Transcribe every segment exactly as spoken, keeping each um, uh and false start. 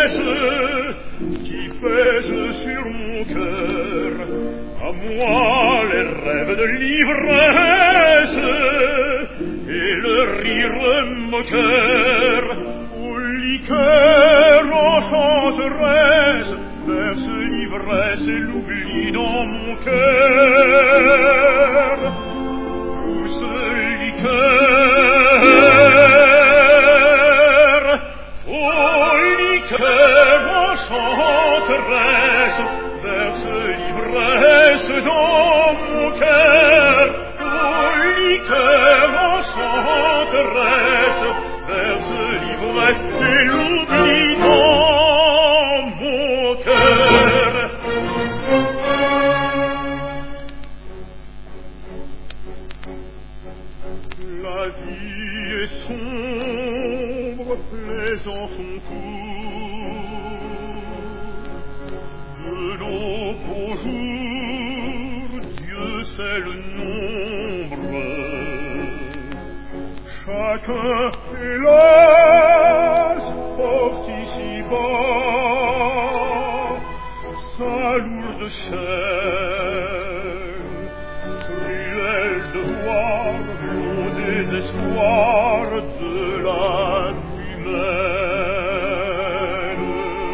tendresse qui pèse sur mon cœur, à moi les rêves de l'ivresse et le rire moqueur, où liqueur enchanteresse verse l'ivresse et l'oubli dans mon cœur. Douce liqueur, oh liqueur enchanteresse verse l'ivresse dans mon cœur. Oh liqueur enchanteresse verse l'ivresse et l'oubli dans mon cœur. La vie est sombre, plaisant son cours. De nos beaux jours, Dieu sait le nombre. Chacun, hélas, porte ici-bas sa lourde chaîne, cruel devoir, au désespoir de l'âme humaine.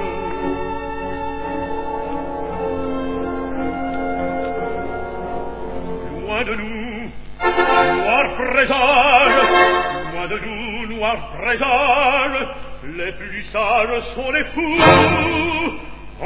Loin de nous, noir présage, loin de nous, noir présage, les plus sages sont les fous. Oh, oh,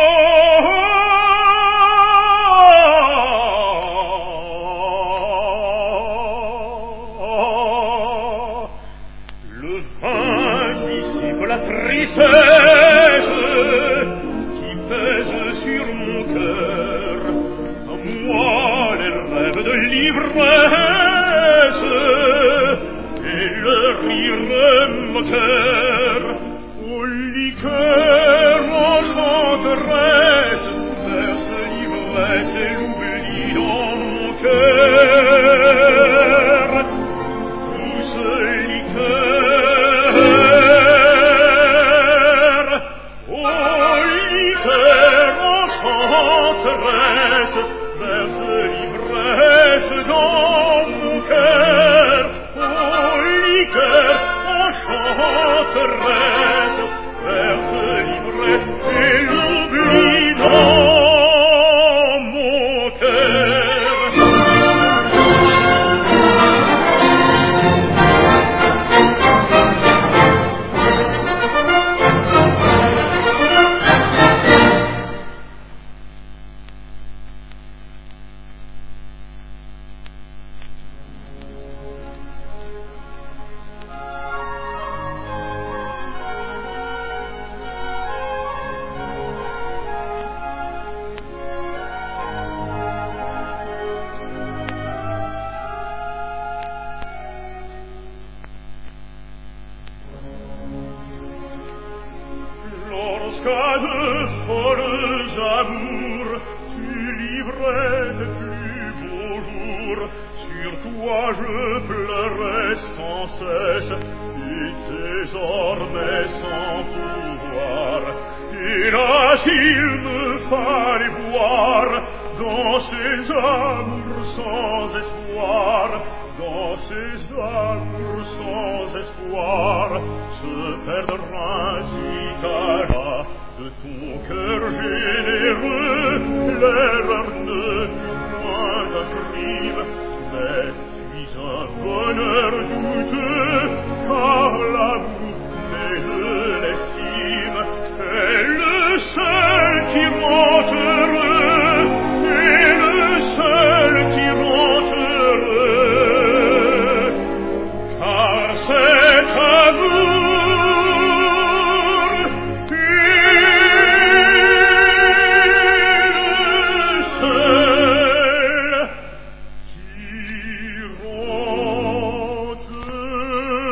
oh, le vin dissipe la tristesse qui pèse sur mon cœur, à moi les rêves de l'ivresse et le rire moqueur, au liqueur enchanteresse verse l'ivresse et l'oubli dans mon cœur. Douce liqueur, oh liqueur enchanteresse verse l'ivresse dans mon cœur. Oh liqueur enchanteresse verse l'ivresse et l'oubli dans mon cœur. Lorsqu'à de folles amours tu livrais tes plus beaux jours, sur toi je pleurais sans cesse et désormais sans pouvoir. Hélas, il me fallait voir dans ces amours sans espoir, dans ces amours sans espoir, se perdre ainsi qu'à la de ton cœur généreux. L'erreur ne fut point un crime, mais puis un bonheur douteux, car l'amour naît de l'estime, est le seul qui rend heureux, est le seul qui rend heureux, car cet amour est le seul qui rend heureux.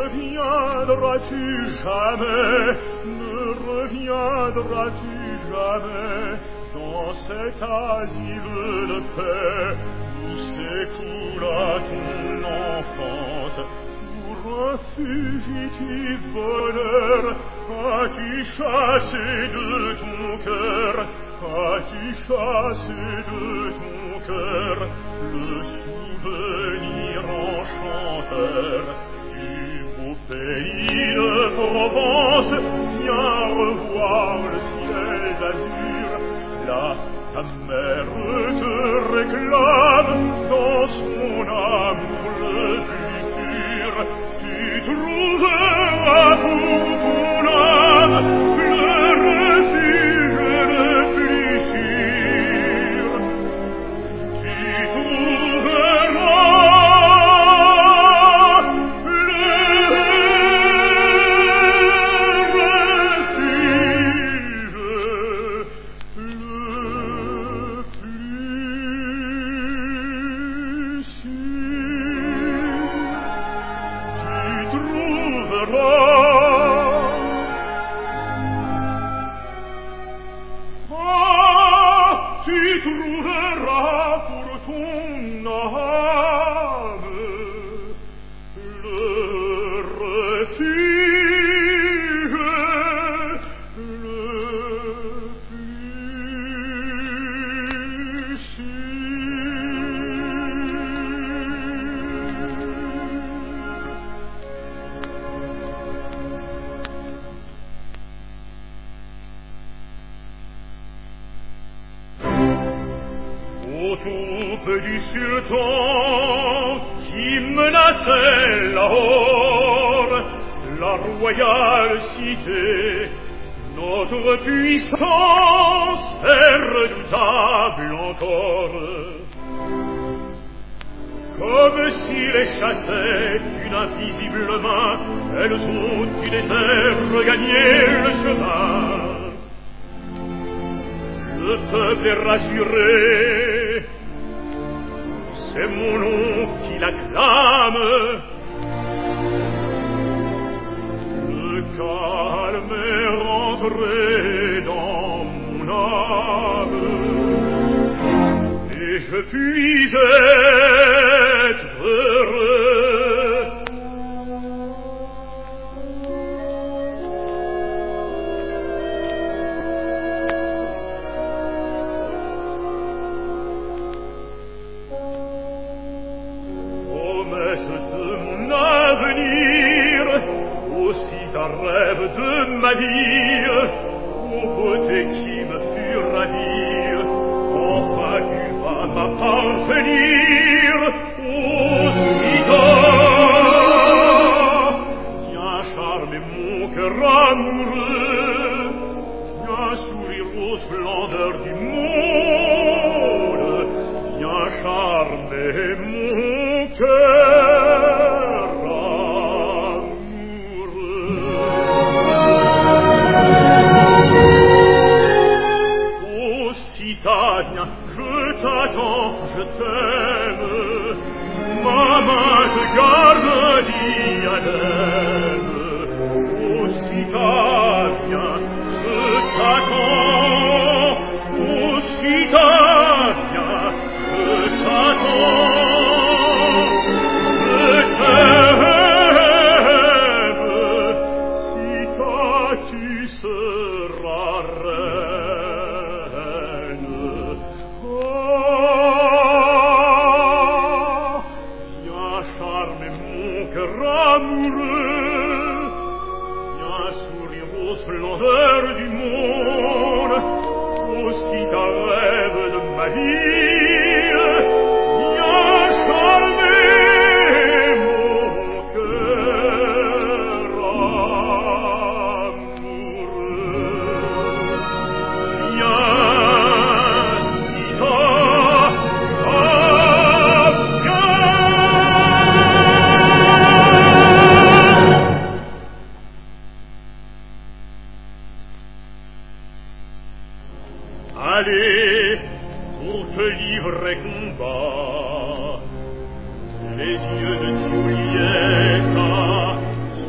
reviendras-tu jamais, ne reviendras-tu jamais dans cet asile de paix où s'écoula ton enfance, pour un fugitif bonheur as-tu chassé de ton cœur, as-tu chassé de ton cœur le souvenir enchanteur du beau pays de Provence. Viens revoir le ciel d'azur, là ta mère te réclame dans son amour le plus pur. Tu trouveras pour ton âme le refuge le plus sûr. Tu trouveras le refuge le plus sûr. Tu trouveras, ah, tu trouveras pour ton âme le refuge le plus Autour du sultan qui menaçait Lahore, la royale cité, notre puissance est redoutable encore. Comme s'il chassait une invisible main, elles ont du désert regagné le chemin. Le peuple est rassuré, c'est mon nom qui l'acclame. Le calme est rentré dans mon âme, et je puis être heureux. Aussi un rêve de ma vie, ô beauté qui me fut ravie, enfin tu vas m'appartenir, aussitôt. Viens charmer mon cœur amoureux, viens sourire aux splendeurs du monde, viens charmer mon cœur. Tania, je t'attends, je t'aime, ma main te garde diadème. Aussi Tania, je t'attends, aussi Tania, je t'attends, je t'aime, si toi tu seras reine. Amoureux, viens sourire aux splendeurs du monde, aussi ta rêve de ma vie, viens charmer mon cœur amoureux. Viens si tard, allez, pour te livrer combat, les yeux de Giulietta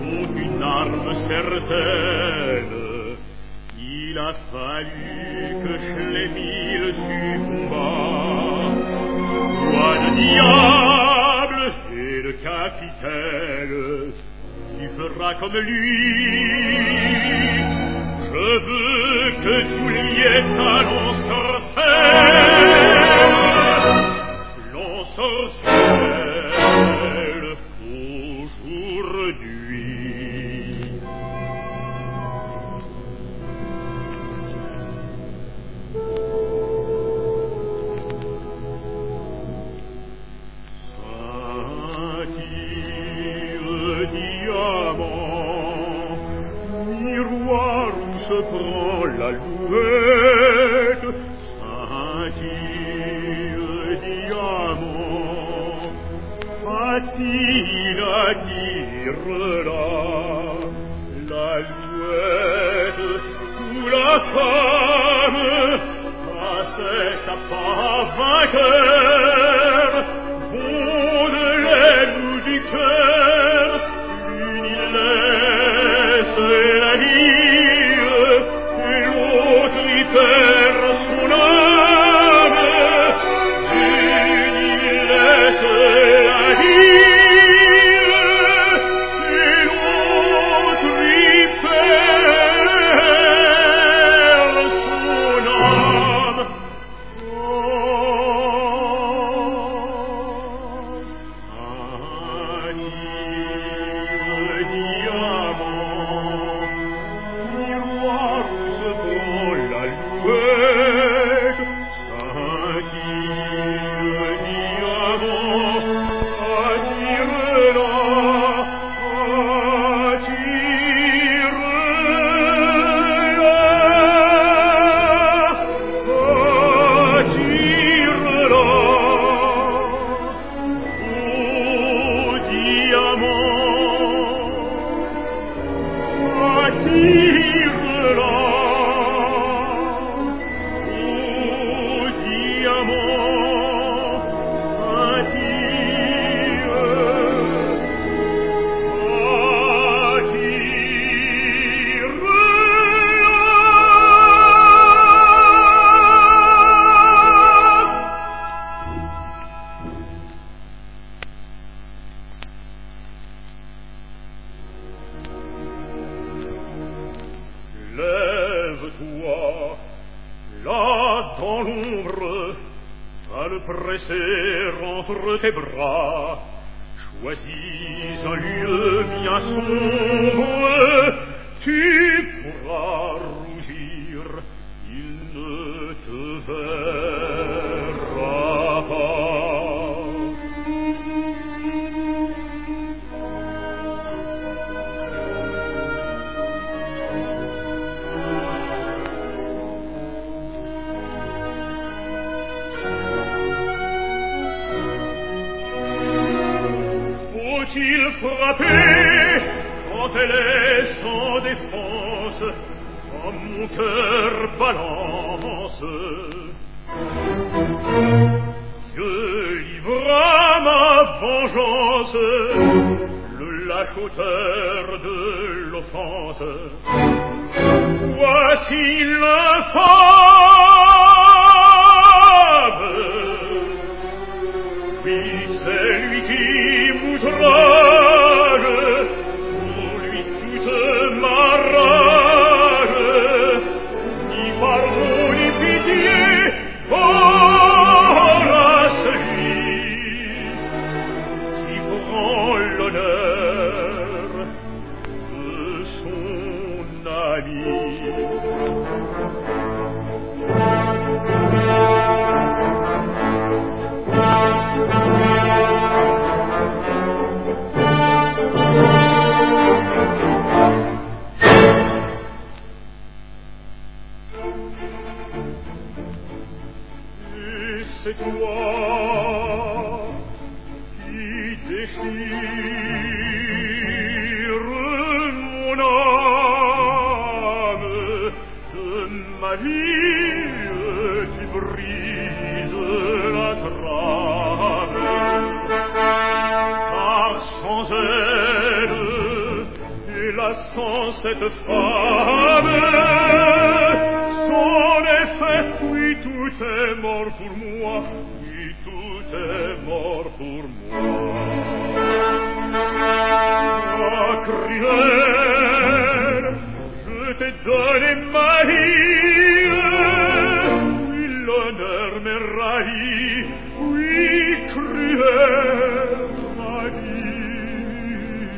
une arme certaine. Il a fallu que Schlémil succomba. Toi le diable et le capitaine, tu feras comme lui. Je veux que Juliette l'ensorcelle, l'ensorcelle aujourd'hui. Se prend l'alouette, scintille diamant, fatine attire-la, l'alouette ou la femme, passait à pas vainqueur, bon de l'aile ou du cœur, l'une il laisse la vie, perd son âme, une il laisse la vie, et l'autre lui perd son âme. Oh, diamant, miroir se prend la louette, scintille diamant, attire-la, attire-la, attire-la. Attire-la, ô diamant, attire, lève-toi, là dans l'ombre, à le presser entre tes bras. Choisis un lieu bien sombre, tu pourras rougir, il ne te verra pas. Faut-il frapper quand elle est sans défense, quand mon cœur balance? Dieu livra ma vengeance, le lâche auteur de l'offense. Voici l'infâme, oui, c'est lui qui m'outrage, pour lui toute ma rage, ni pardon ni pitié pour celui qui prend l'honneur de son ami. C'est toi qui déchire mon âme, de ma vie tu brises la trame, car sans elle, hélas sans cette femme, son effet, oui, tout est mort pour moi, oui, tout est mort pour moi. Ah, cruel, je t'ai donné ma vie, oui, l'honneur m'est ravi, oui, cruel, ma vie,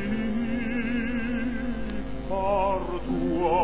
par toi.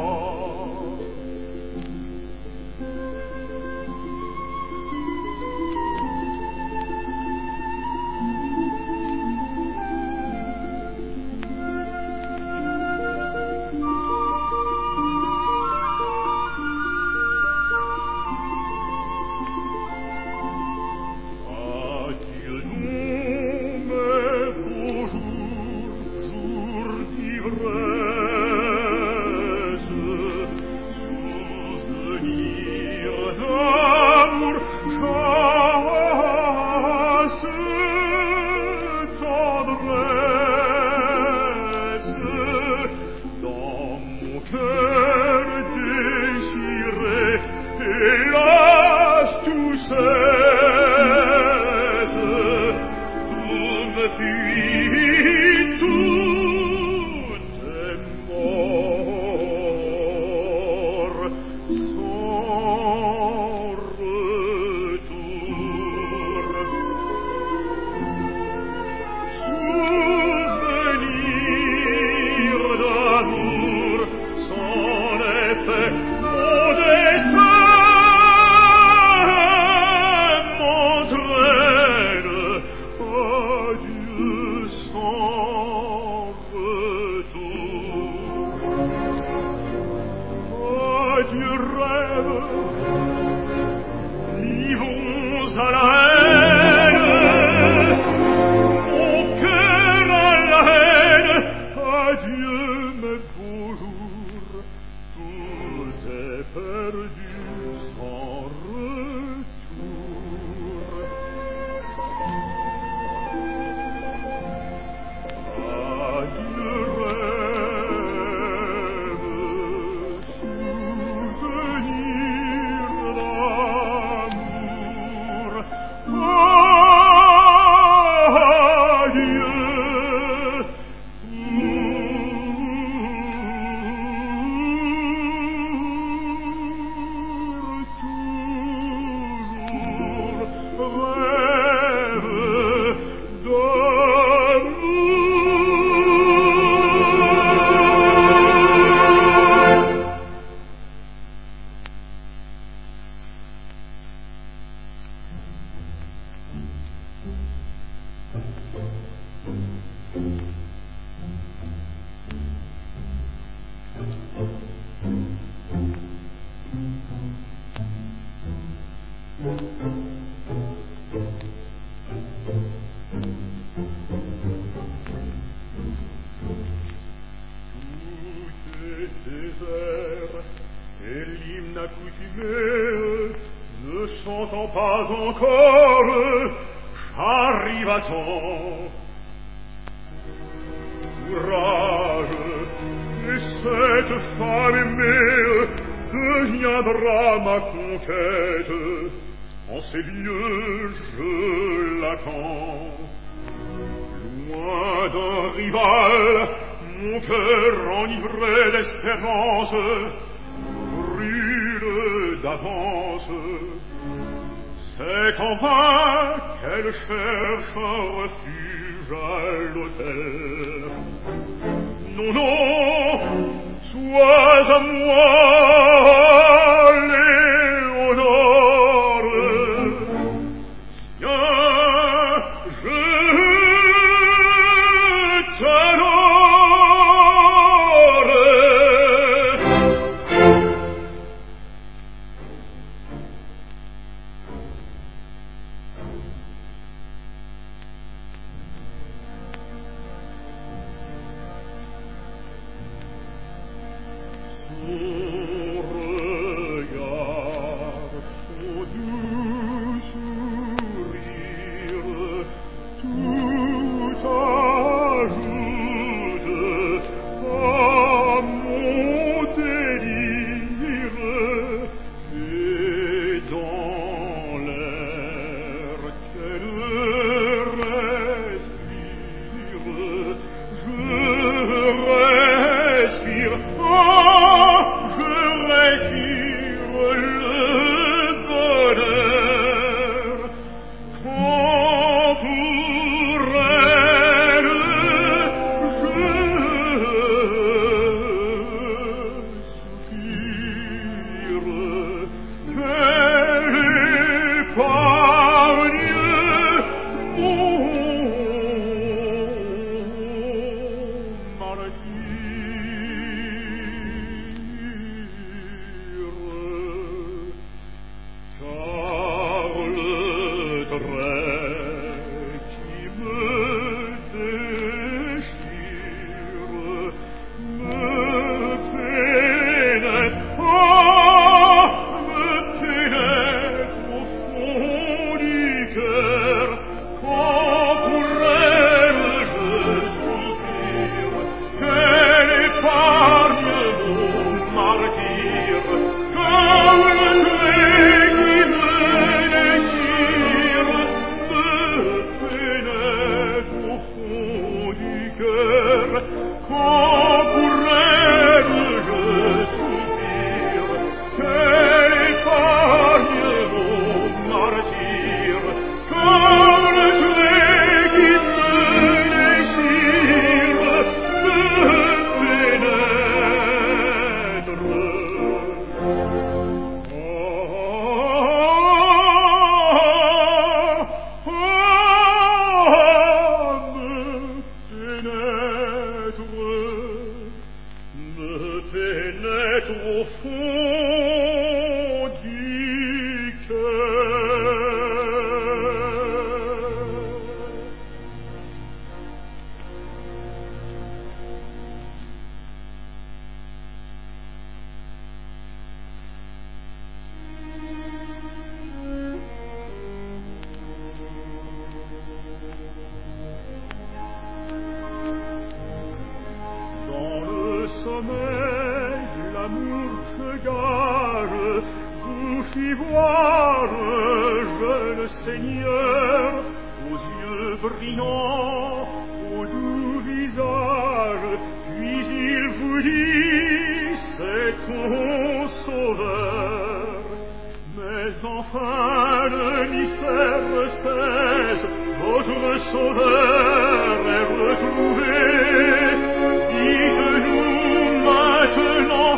le Seigneur, aux yeux brillants, au doux visage, puis il vous dit, c'est ton sauveur. Mais enfin le mystère cesse, votre sauveur est retrouvé. Dites-nous maintenant,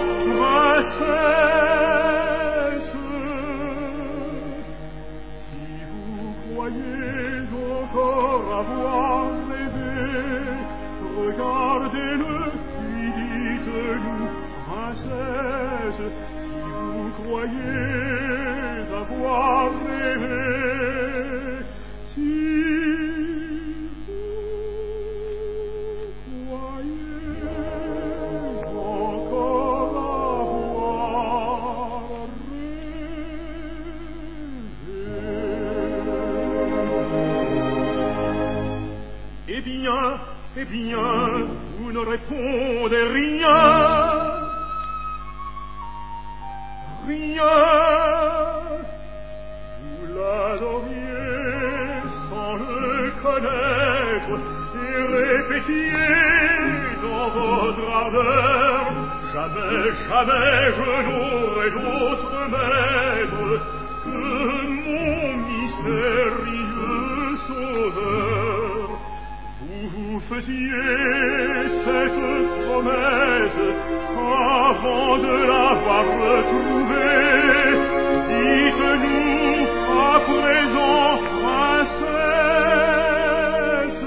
princesse, si vous croyez encore avoir rêvé, regardez-le, puis dites-nous, princesse, si vous croyez avoir rêvé, si vous croyez encore avoir rêvé. Eh bien, eh bien, vous ne répondez rien. Rien, vous l'adoriez sans le connaître et répétiez dans votre ardeur, jamais, jamais je n'aurai d'autre maître que mon mystérieux sauveur. Vous vous faisiez cette promesse avant de l'avoir retrouvée. Dites-nous à présent, princesse,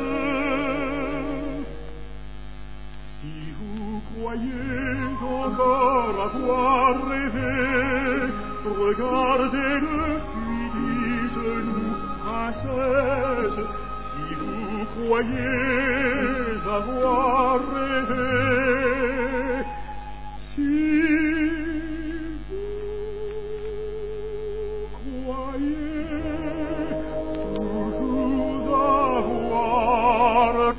si vous croyez encore avoir rêvé, regardez-le, puis dites-nous, princesse, si vous croyez avoir rêvé, si vous croyez toujours avoir rêvé.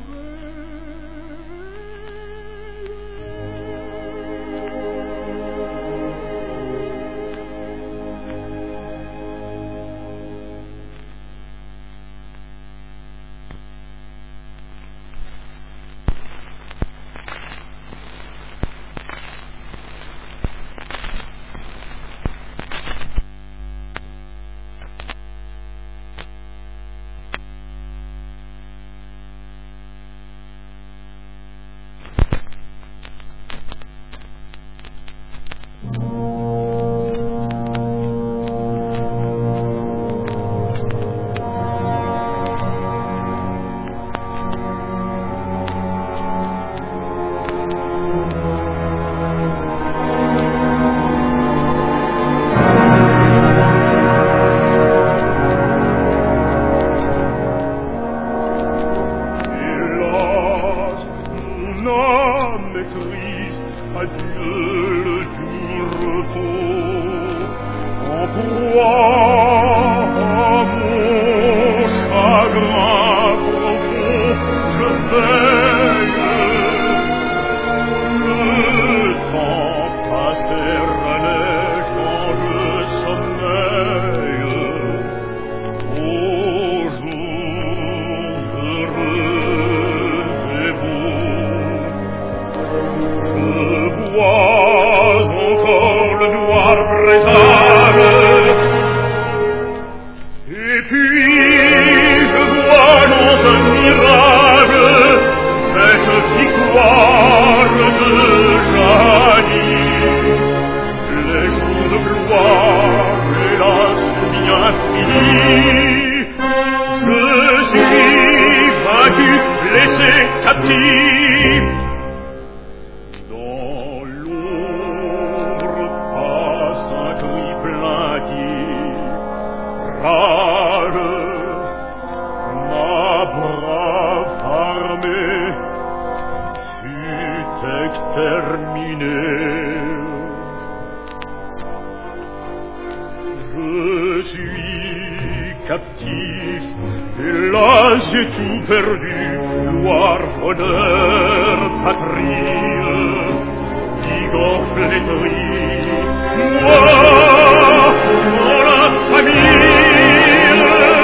Moi, pour la famille,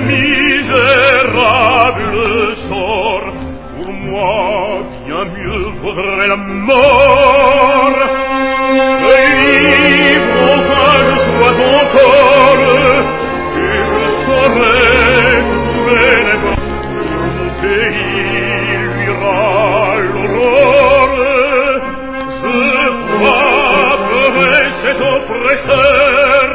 misérable sort, pour moi bien mieux vaudrait la mort. Vivre enfin je sois encore, et je saurais trouver les bras. Mon pays luira l'aurore, je frapperai cet oppresseur.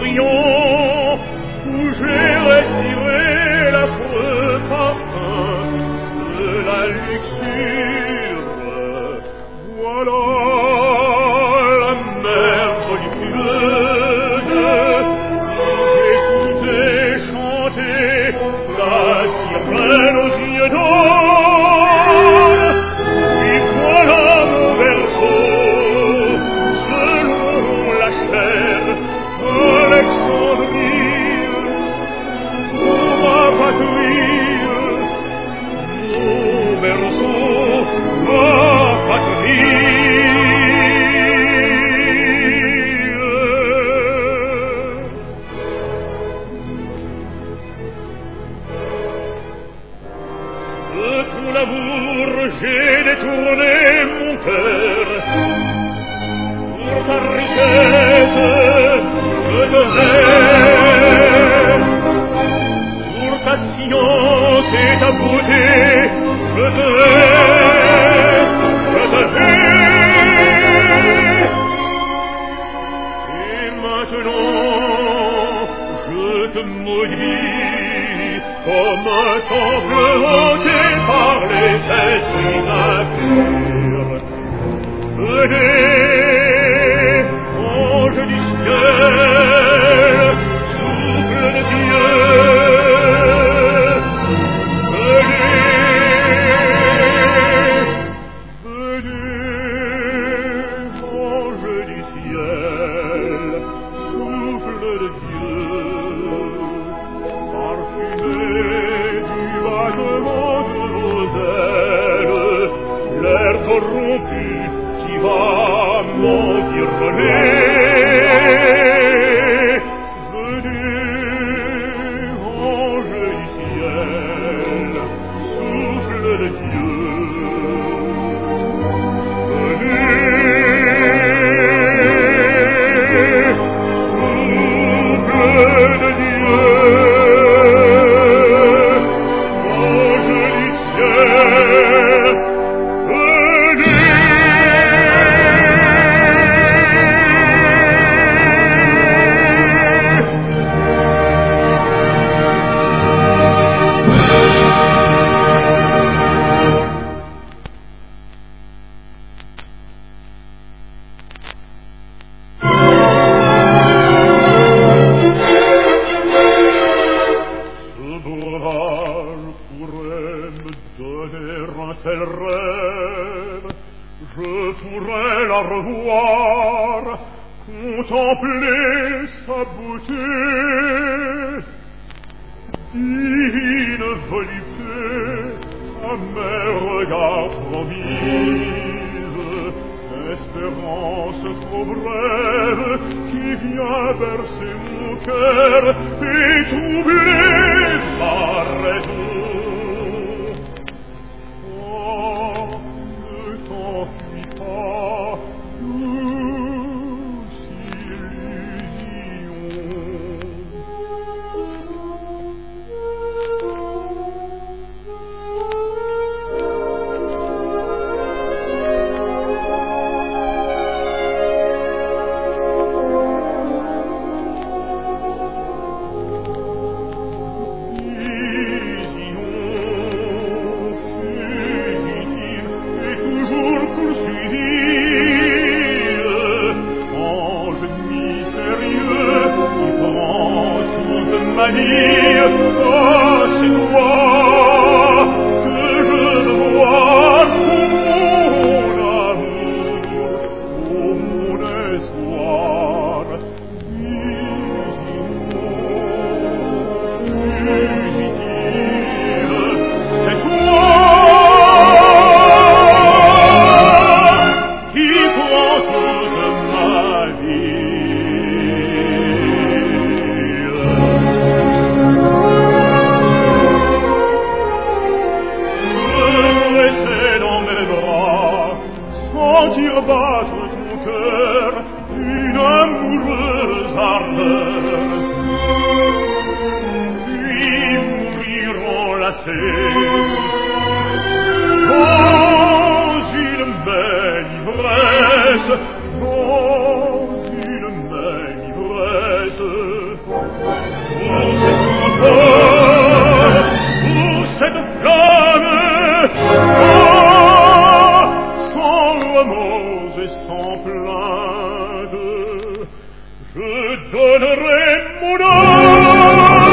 l'Orient, où j'ai respiré l'affreux parfum de la luxure. Voilà la mer voluptueuse, j'écoutais chanter la sirène aux yeux d'or. Puis voilà mon berceau, selon la chair, Alexandrie, ma patrie, mon berceau, ma patrie. De ton amour j'ai détourné mon cœur, pour ta richesse je devais, pour ta science et ta beauté je devais, je devais. Et maintenant je te maudis comme un temple hanté par les esprits impurs. Venez, ange du ciel, souffle de Dieu. Venez, venez, ange du ciel, souffle de Dieu. Parfumé du battement de nos ailes, l'air corrompu qui va m'environner. Venez, ange du ciel, souffle de Dieu. Venez, souffle de Dieu. Je pourrais la revoir, contempler sa beauté, divine volupté, à mes regards promise, espérance trop brève qui vient bercer mon cœur et troubler sa raison. Battre ton cœur une amoureuse ardeur, puis mourir enlacés dans une belle ivresse, dans une belle ivresse. te donnerai mon âme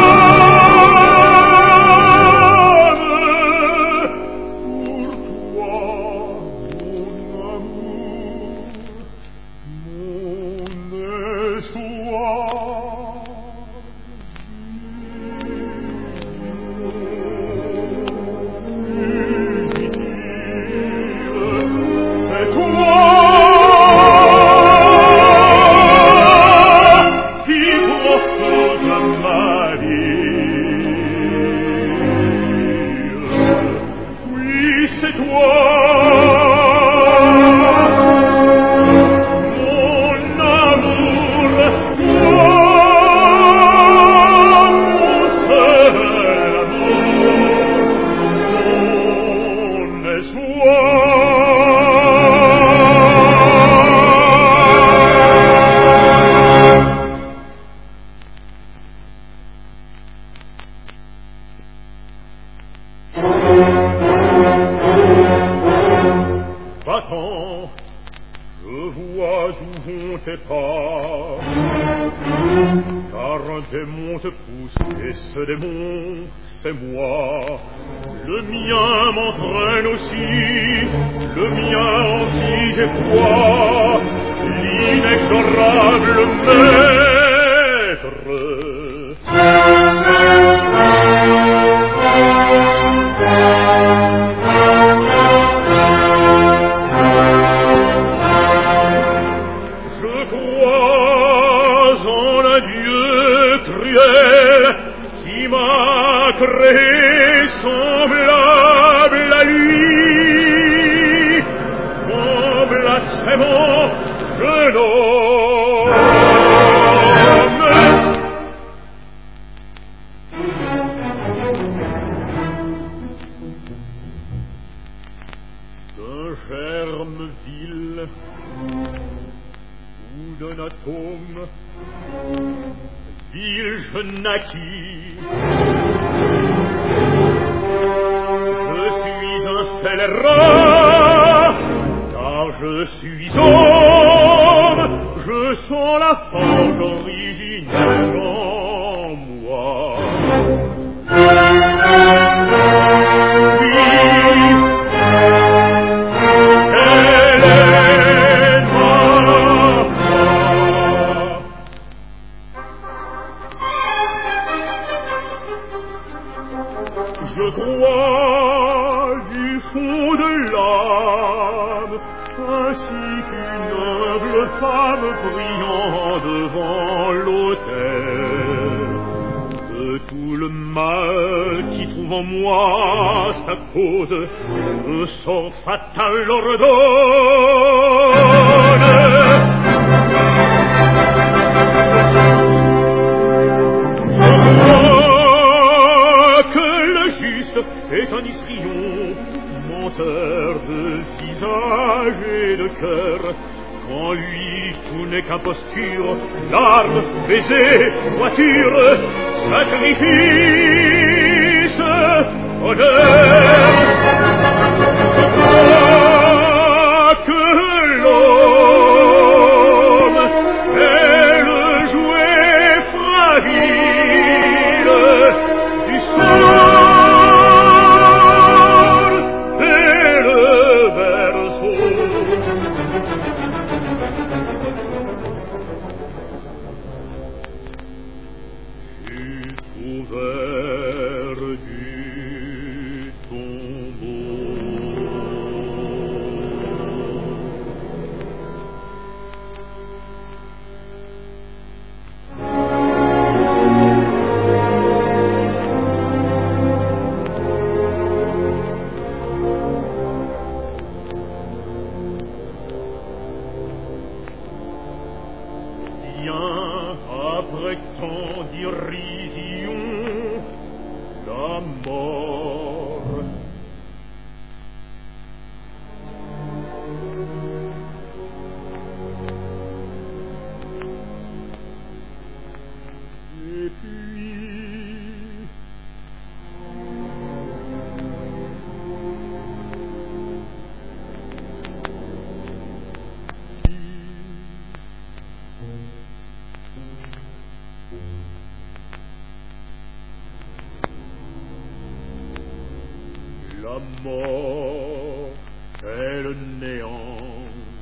La mort est le néant.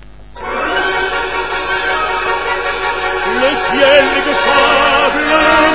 Le ciel n'est que sable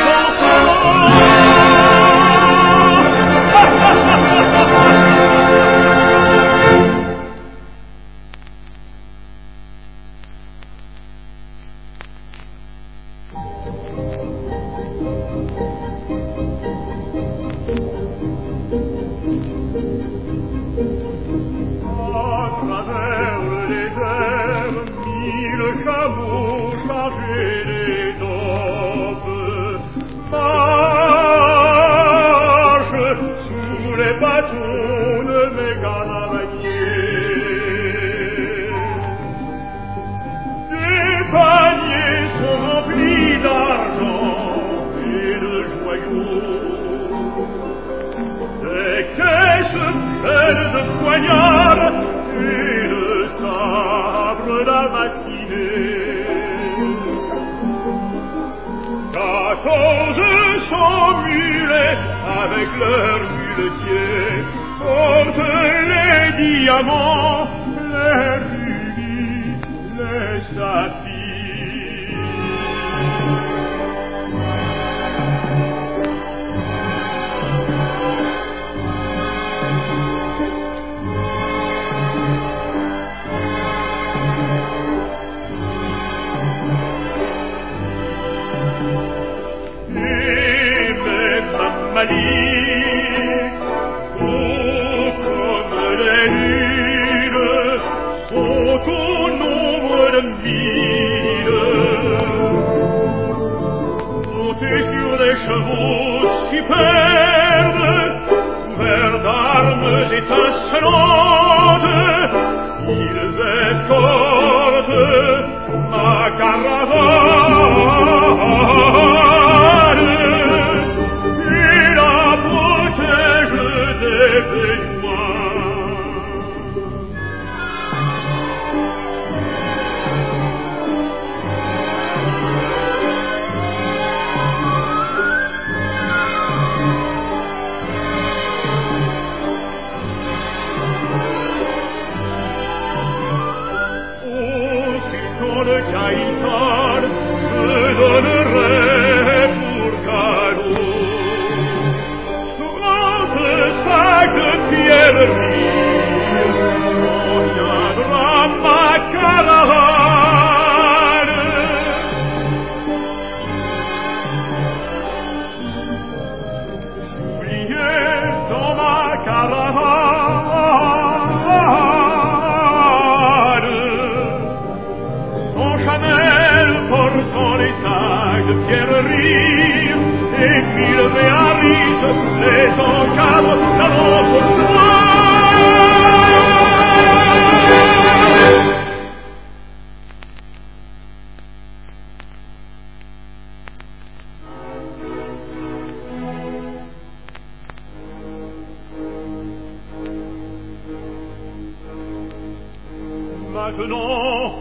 Maintenant,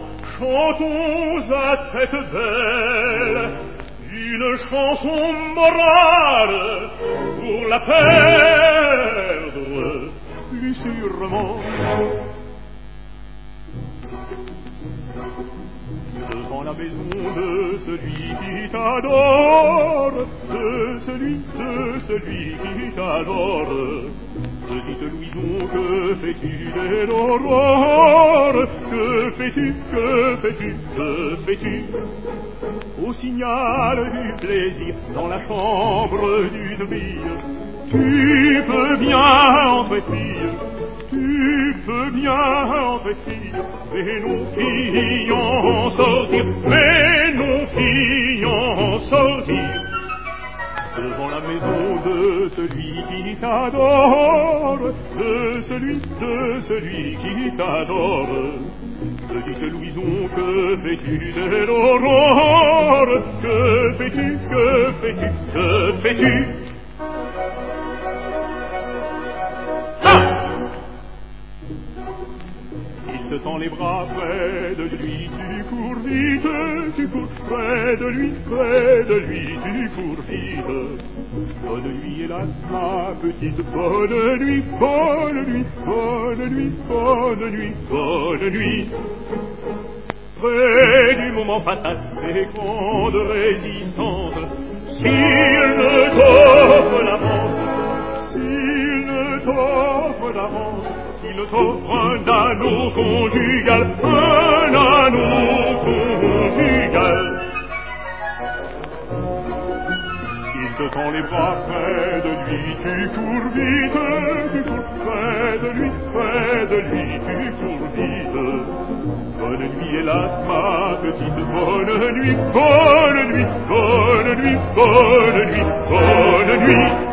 chantons à cette belle une chanson morale pour la perdre plus sûrement. Devant la maison de celui qui t'adore, de celui, de celui qui t'adore, petite Louison, que fais-tu dès l'aurore? Que fais-tu, que fais-tu, que fais-tu? Au signal du plaisir, dans la chambre du désir, tu peux bien entrer, fille, tu peux bien entrer, fille, mais nous fillons sortir, mais nous fillons sortir. Devant la maison de celui qui t'adore, de celui, de celui qui t'adore, petite Louison, que fais-tu de l'aurore? Que fais-tu, que fais-tu, que fais-tu? Ah! Il te tend les bras près de lui, tu cours vite, tu cours près de lui, près de lui, tu cours vite. Bonne nuit, hélas, ma petite, bonne nuit, bonne nuit, bonne nuit, bonne nuit, bonne nuit. Près du moment fatal, féconde résistance, s'il ne t'offre l'avance, s'il ne t'offre l'avance, s'il t'offre un anneau conjugal, un anneau conjugal. Il te tend les bras près de lui, tu cours vite, tu cours près de lui, près de lui, tu cours vite. Bonne nuit, hélas, ma petite, bonne nuit, bonne nuit, bonne nuit, bonne nuit, bonne nuit.